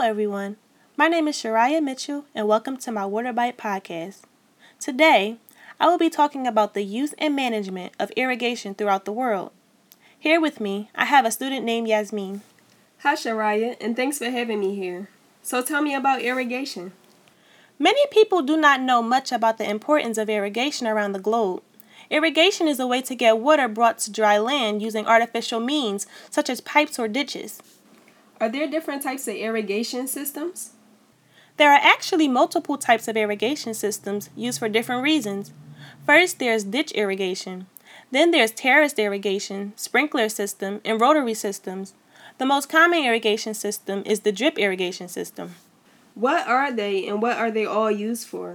everyone. My name is Shariah Mitchell, and welcome to my Water Bite podcast. Today, I will be talking about the use and management of irrigation throughout the world. Here with me, I have a student named Yasmin. Hi, Shariah, and thanks for having me here. So tell me about irrigation. Many people do not know much about the importance of irrigation around the globe. Irrigation is a way to get water brought to dry land using artificial means, such as pipes or ditches. Are there different types of irrigation systems? There are actually multiple types of irrigation systems used for different reasons. First, there's ditch irrigation. Then there's terraced irrigation, sprinkler system, and rotary systems. The most common irrigation system is the drip irrigation system. What are they and what are they all used for?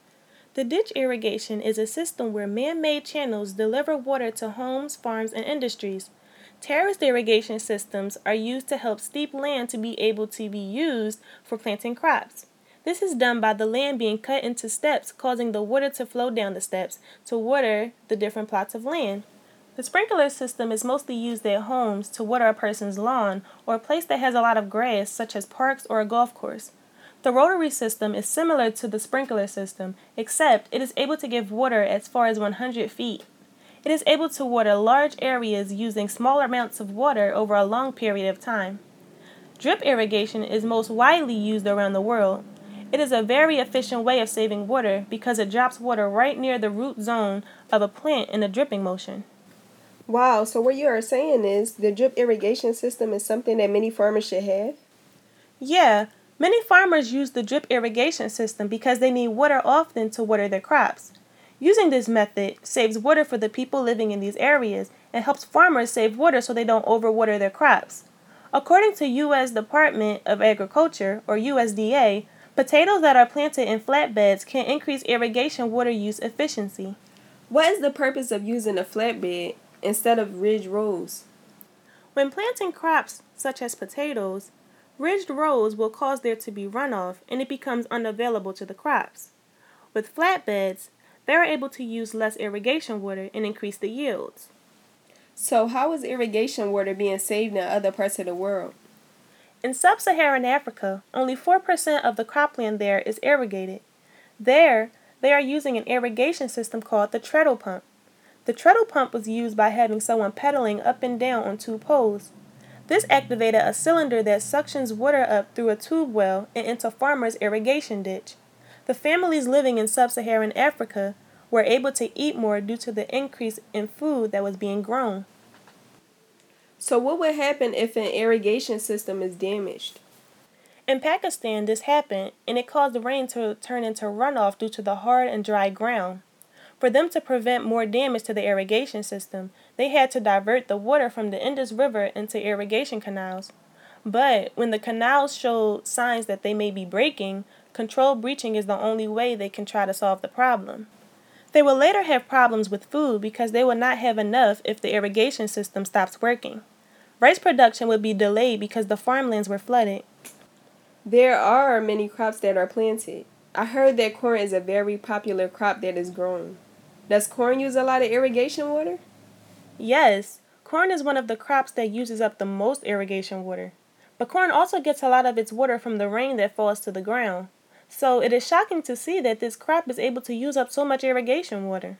The ditch irrigation is a system where man-made channels deliver water to homes, farms, and industries. Terraced irrigation systems are used to help steep land to be able to be used for planting crops. This is done by the land being cut into steps, causing the water to flow down the steps to water the different plots of land. The sprinkler system is mostly used at homes to water a person's lawn or a place that has a lot of grass, such as parks or a golf course. The rotary system is similar to the sprinkler system, except it is able to give water as far as 100 feet. It is able to water large areas using smaller amounts of water over a long period of time. Drip irrigation is most widely used around the world. It is a very efficient way of saving water because it drops water right near the root zone of a plant in a dripping motion. Wow, so what you are saying is the drip irrigation system is something that many farmers should have? Yeah, many farmers use the drip irrigation system because they need water often to water their crops. Using this method saves water for the people living in these areas and helps farmers save water so they don't overwater their crops. According to U.S. Department of Agriculture, or USDA, potatoes that are planted in flatbeds can increase irrigation water use efficiency. What is the purpose of using a flatbed instead of ridge rows? When planting crops such as potatoes, ridged rows will cause there to be runoff and it becomes unavailable to the crops. With flatbeds, they are able to use less irrigation water and increase the yields. So how is irrigation water being saved in other parts of the world? In sub-Saharan Africa, only 4% of the cropland there is irrigated. There, they are using an irrigation system called the treadle pump. The treadle pump was used by having someone pedaling up and down on two poles. This activated a cylinder that suctions water up through a tube well and into farmers' irrigation ditch. The families living in sub-Saharan Africa were able to eat more due to the increase in food that was being grown. So what would happen if an irrigation system is damaged? In Pakistan, this happened, and it caused the rain to turn into runoff due to the hard and dry ground. For them to prevent more damage to the irrigation system, they had to divert the water from the Indus River into irrigation canals. But when the canals showed signs that they may be breaking, controlled breaching is the only way they can try to solve the problem. They will later have problems with food because they will not have enough if the irrigation system stops working. Rice production would be delayed because the farmlands were flooded. There are many crops that are planted. I heard that corn is a very popular crop that is grown. Does corn use a lot of irrigation water? Yes, corn is one of the crops that uses up the most irrigation water. But corn also gets a lot of its water from the rain that falls to the ground. So it is shocking to see that this crop is able to use up so much irrigation water.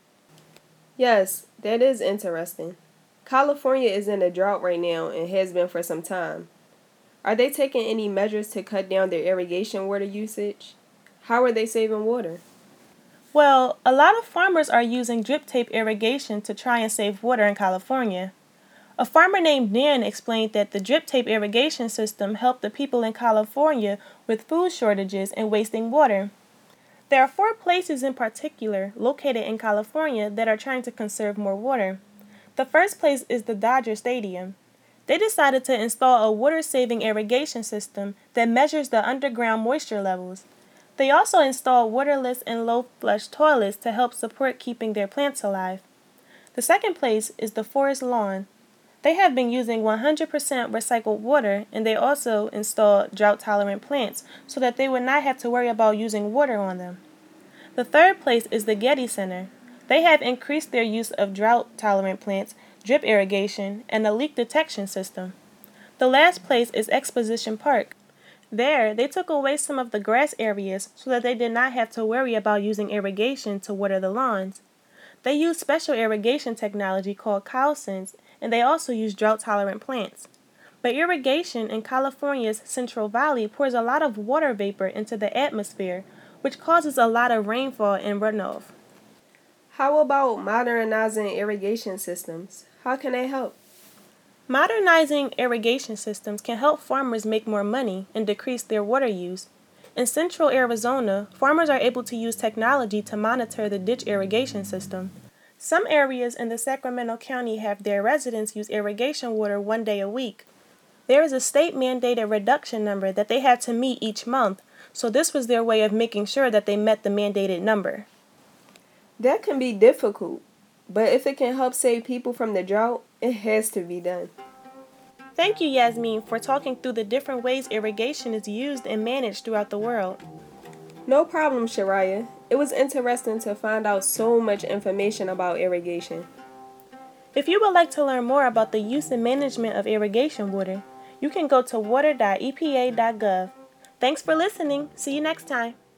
Yes, that is interesting. California is in a drought right now and has been for some time. Are they taking any measures to cut down their irrigation water usage? How are they saving water? Well, a lot of farmers are using drip tape irrigation to try and save water in California. A farmer named Dan explained that the drip tape irrigation system helped the people in California with food shortages and wasting water. There are 4 places in particular located in California that are trying to conserve more water. The first place is the Dodger Stadium. They decided to install a water-saving irrigation system that measures the underground moisture levels. They also installed waterless and low-flush toilets to help support keeping their plants alive. The second place is the Forest Lawn. They have been using 100% recycled water, and they also installed drought-tolerant plants so that they would not have to worry about using water on them. The third place is the Getty Center. They have increased their use of drought-tolerant plants, drip irrigation, and a leak detection system. The last place is Exposition Park. There, they took away some of the grass areas so that they did not have to worry about using irrigation to water the lawns. They used special irrigation technology called CowSense, and they also used drought-tolerant plants. But irrigation in California's Central Valley pours a lot of water vapor into the atmosphere, which causes a lot of rainfall and runoff. How about modernizing irrigation systems? How can they help? Modernizing irrigation systems can help farmers make more money and decrease their water use. In central Arizona, farmers are able to use technology to monitor the ditch irrigation system. Some areas in the Sacramento County have their residents use irrigation water 1 day a week. There is a state-mandated reduction number that they had to meet each month, so this was their way of making sure that they met the mandated number. That can be difficult, but if it can help save people from the drought, it has to be done. Thank you, Yasmin, for talking through the different ways irrigation is used and managed throughout the world. No problem, Shariah. It was interesting to find out so much information about irrigation. If you would like to learn more about the use and management of irrigation water, you can go to water.epa.gov. Thanks for listening. See you next time.